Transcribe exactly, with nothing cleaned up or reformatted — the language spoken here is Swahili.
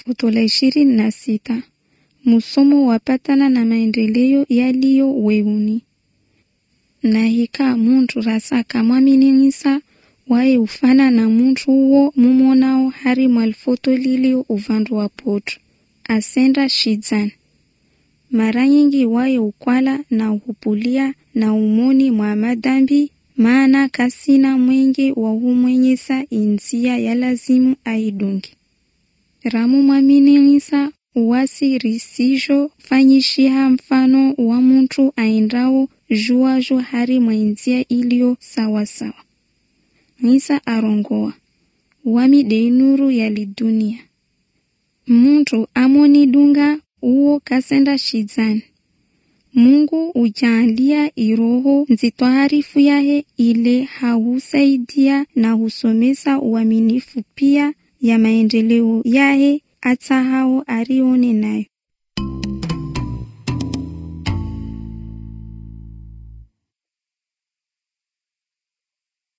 Foto ishirini na sita. Musomo wapatana na maendeleo yaliyo weuni. Na hika muntu rasa kama mininisa wae ufana na muntu uo mumonao hari mwalfoto lilio uvandu wa potru. Asenda shizan. Mara nyingi wae ukwala na uhupulia na umoni mwa madambi maana kasina mwenge wa humwenyesa inzia ya lazimu aidungi. Ramu mwaminilisa uwasi risijo fanyishiha mfano wa muntu aindao juajo hari mwainzia ilio sawa sawa. Nisa arongoa. Wami deinuru ya lidunia. Muntu amoni dunga uo kasenda shizani. Mungu ujaanlia iroho nzitoharifu yahe ile hausaidia na husomesa uaminifu pia ya maendeleo yahe ata hao arione nayo.